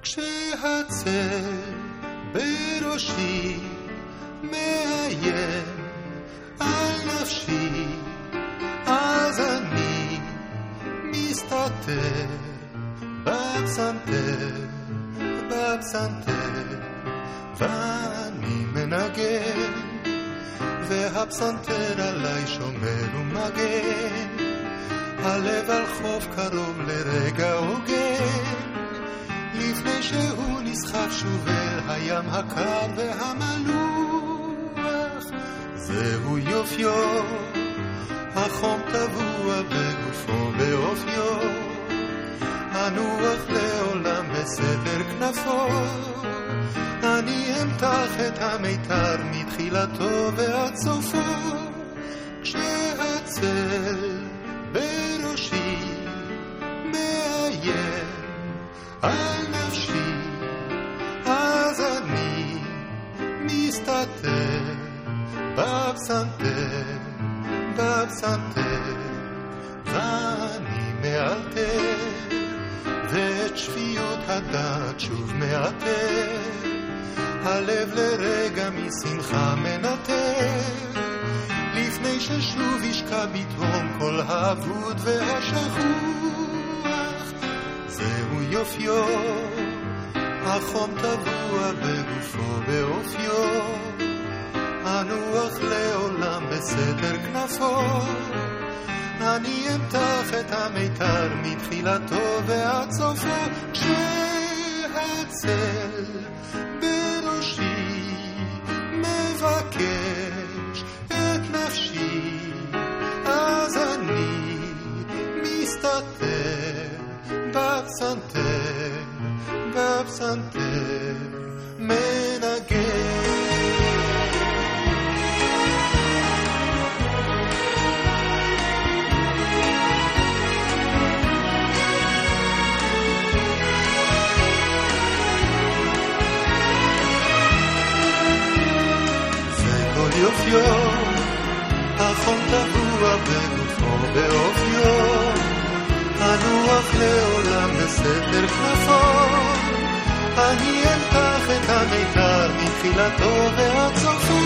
כשהצל בראשי מאיים על נפשי, אז אני מסתתר בפסנתר, בפסנתר, ואני מנגן, והפסנתר עליי שומר ומגן, הלב על חוף קרוב לרגע הוגן, לפני שהוא נסחף שוב אל הים הקר והמלוח. זהו יופיו, החום טבוע בגופו באופיו, הנוח לעולם בסתר כנפו, אני אמתח את המיתר מתחילתו ועד סופו. כשהצל בראשי מאיים על נפשי, אז אני מסתתר בפסנתר, בפסנתר, ואני מאלתר, ואת שפיות הדעת שוב מאתר, הלב לרגע משמחה מנתר, לפני ששוב ישקע בתהום כל האבוד והשכוח. זהו יופיו, החום טבוע בגופו באופיו, הנוח לעולם בסתר כנפו, אני אמתח את המיתר מתחילתו ועד סופו. כשהצל בראשי מבקש את נפשי, אז אני מסתתר בפסנתר, בפסנתר מנגן. יופיו, החום טבוע בגופו באופיו, הנוח לעולם בסתר כנפו, אני אמתח את המיתר מתחילתו ועד סופו.